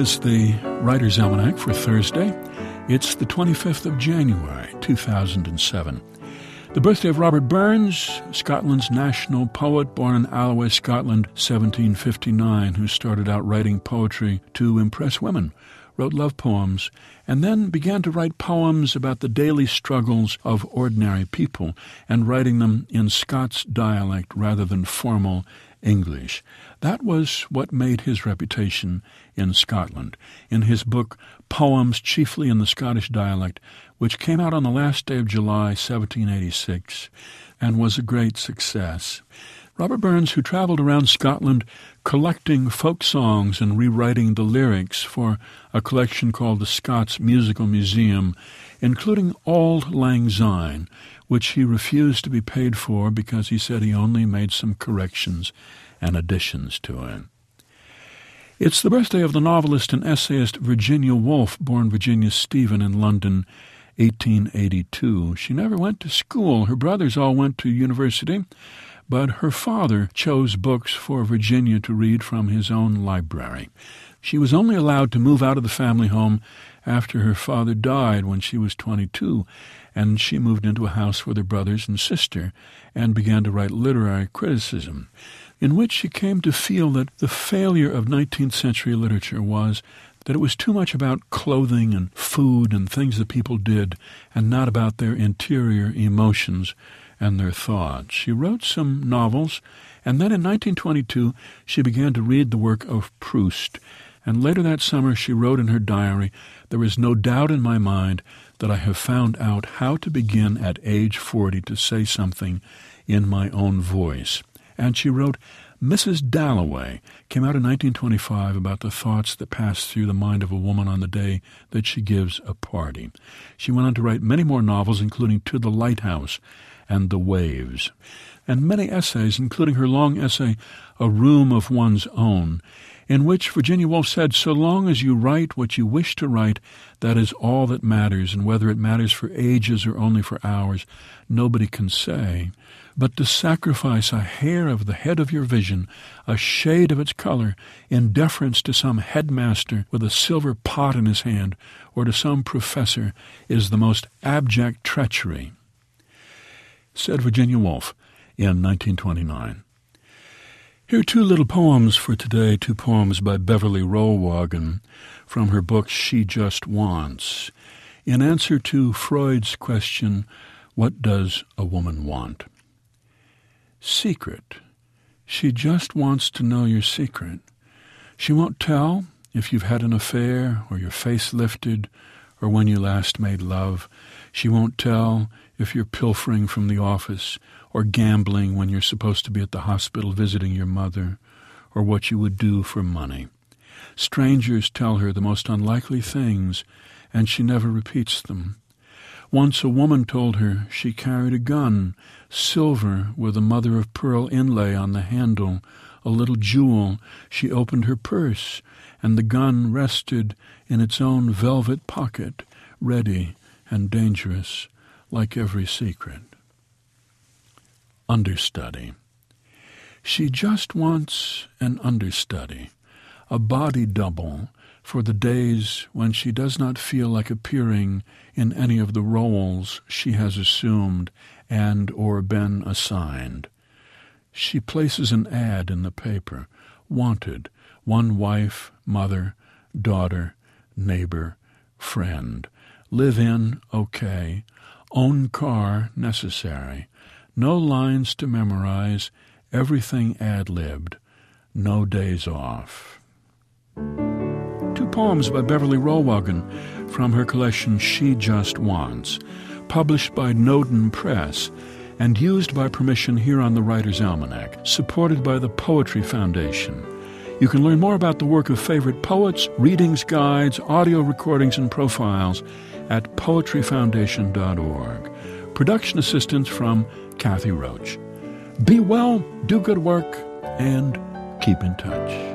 is the Writer's Almanac for Thursday. It's the 25th of January, 2007. The birthday of Robert Burns, Scotland's national poet, born in Alloway, Scotland, 1759, who started out writing poetry to impress women, wrote love poems, and then began to write poems about the daily struggles of ordinary people, and writing them in Scots dialect rather than formal English. That was what made his reputation in Scotland. In his book, Poems Chiefly in the Scottish Dialect, which came out on the last day of July, 1786, and was a great success. Robert Burns, who traveled around Scotland collecting folk songs and rewriting the lyrics for a collection called the Scots Musical Museum, including Auld Lang Syne, which he refused to be paid for because he said he only made some corrections and additions to it. It's the birthday of the novelist and essayist Virginia Woolf, born Virginia Stephen in London, 1882. She never went to school. Her brothers all went to university, but her father chose books for Virginia to read from his own library. She was only allowed to move out of the family home after her father died when she was 22, and she moved into a house with her brothers and sister and began to write literary criticism, in which she came to feel that the failure of 19th century literature was that it was too much about clothing and food and things that people did, and not about their interior emotions and their thoughts. She wrote some novels, and then in 1922 she began to read the work of Proust, and later that summer she wrote in her diary, "There is no doubt in my mind that I have found out how to begin at age 40 to say something in my own voice." And she wrote, Mrs. Dalloway came out in 1925 about the thoughts that pass through the mind of a woman on the day that she gives a party. She went on to write many more novels, including To the Lighthouse and The Waves, and many essays, including her long essay, A Room of One's Own, in which Virginia Woolf said, "So long as you write what you wish to write, that is all that matters, and whether it matters for ages or only for hours, nobody can say. But to sacrifice a hair of the head of your vision, a shade of its color, in deference to some headmaster with a silver pot in his hand, or to some professor, is the most abject treachery," said Virginia Woolf in 1929. Here are two little poems for today, two poems by Beverly Rollwagen from her book She Just Wants, in answer to Freud's question, what does a woman want? Secret. She just wants to know your secret. She won't tell if you've had an affair or your face lifted or when you last made love. She won't tell if you're pilfering from the office or gambling when you're supposed to be at the hospital visiting your mother, or what you would do for money. Strangers tell her the most unlikely things, and she never repeats them. Once a woman told her she carried a gun, silver with a mother-of-pearl inlay on the handle, a little jewel. She opened her purse, and the gun rested in its own velvet pocket, ready and dangerous, like every secret. Understudy. She just wants an understudy, a body double, for the days when she does not feel like appearing in any of the roles she has assumed and or been assigned. She places an ad in the paper, wanted, one wife, mother, daughter, neighbor, friend, live in, okay, own car, necessary, no lines to memorize, everything ad-libbed, no days off. Two poems by Beverly Rollwagen from her collection She Just Wants, published by Noden Press and used by permission here on the Writer's Almanac, supported by the Poetry Foundation. You can learn more about the work of favorite poets, readings guides, audio recordings, and profiles at poetryfoundation.org. Production assistance from Kathy Roach. Be well, do good work, and keep in touch.